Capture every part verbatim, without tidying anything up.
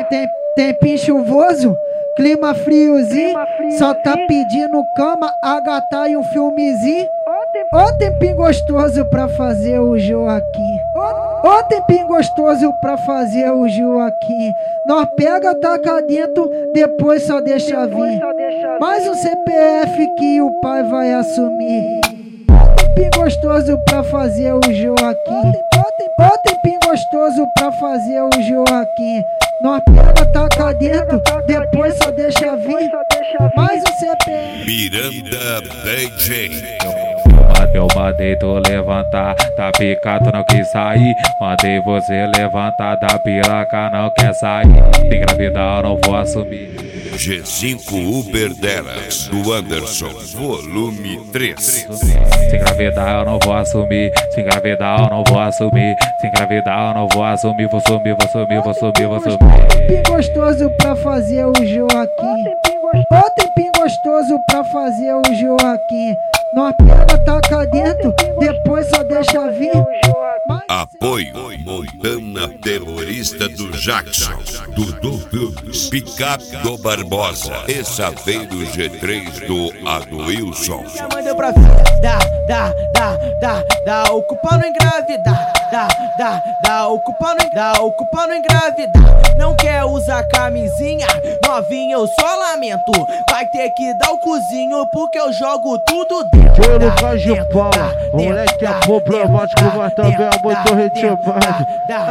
tem, tempinho chuvoso, clima friozinho, clima friozinho, só tá pedindo cama, agatar e um filmezinho. Ô tempinho gostoso pra fazer o Joaquim. Ô tempinho gostoso pra fazer o Joaquim. Nós pega, taca dentro, depois só deixa vir. Mais um C P F que o pai vai assumir. Ô tempinho gostoso pra fazer o Joaquim. Ô tempinho gostoso pra fazer o Joaquim. Nós pega, taca dentro, depois só deixa vir. Mais um C P F. Miranda D J. Eu mandei tu levantar, tá picado, não quis sair. Mandei você levantar da piroca, não quer sair. Se engravidar eu não vou assumir. G cinco Uber Delas, do Anderson, volume três. Se engravidar eu não vou assumir. Se engravidar eu não vou assumir. Se engravidar eu não vou assumir. Vou sumir, vou sumir, vou sumir, vou sumir. Tempinho gostoso pra fazer o Joaquim. Ô tempinho gostoso pra fazer o Joaquim. Nós pega, taca dentro, depois só deixa vir. Apoio Montana Terrorista do Jackson, Dudu Filmes, Picape do Barbosa e Saveiro G três do Aduilson. Mandou pra filha, dá, dá, dá, dá, dá, ocupando engravidar. Dá, dá, dá, ocupando, dá, ocupando engravidar. Não quer usar camisinha, novinha eu só lamento. Vai ter que dar o cozinho porque eu jogo tudo dentro. Foi no Lucas de Pau, o moleque é problemático, mas também é muito ritmado.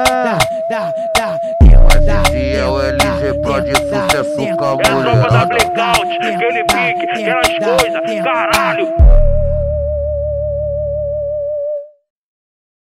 Esse é o L G Pro de sucesso com a mulher. É só pra dar blackout, aquele pique, aquelas coisas, caralho.